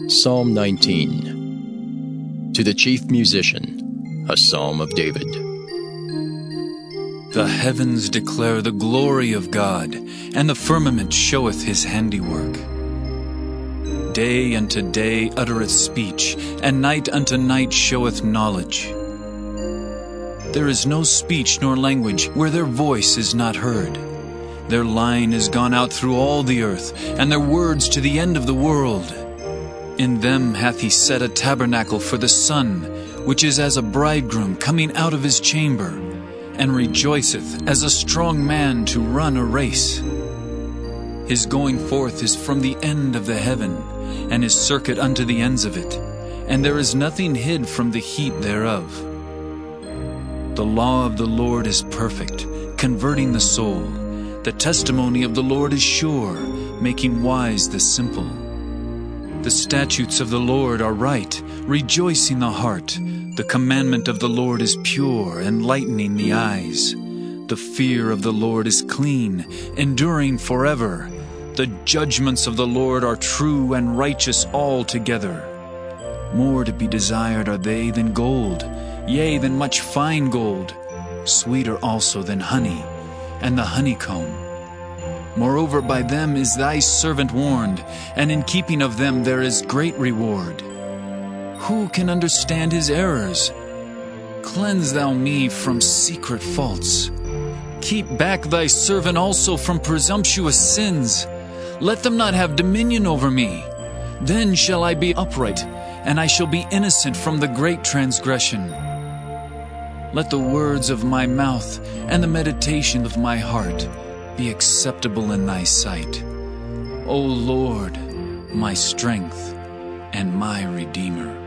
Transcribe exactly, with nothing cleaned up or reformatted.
Psalm nineteen. To the chief musician, a psalm of David. The heavens declare the glory of God, and the firmament showeth his handiwork. Day unto day uttereth speech, and night unto night showeth knowledge. There is no speech nor language where their voice is not heard. Their line is gone out through all the earth, and their words to the end of the world. In them hath he set a tabernacle for the sun, which is as a bridegroom coming out of his chamber, and rejoiceth as a strong man to run a race. His going forth is from the end of the heaven, and his circuit unto the ends of it, and there is nothing hid from the heat thereof. The law of the Lord is perfect, converting the soul. The testimony of the Lord is sure, making wise the simple. The statutes of the Lord are right, rejoicing the heart. The commandment of the Lord is pure, enlightening the eyes. The fear of the Lord is clean, enduring forever. The judgments of the Lord are true and righteous altogether. More to be desired are they than gold, yea, than much fine gold, sweeter also than honey, and the honeycomb. Moreover, by them is thy servant warned, and in keeping of them there is great reward. Who can understand his errors? Cleanse thou me from secret faults. Keep back thy servant also from presumptuous sins. Let them not have dominion over me. Then shall I be upright, and I shall be innocent from the great transgression. Let the words of my mouth and the meditation of my heart be acceptable in thy sight, O Lord, my strength and my Redeemer.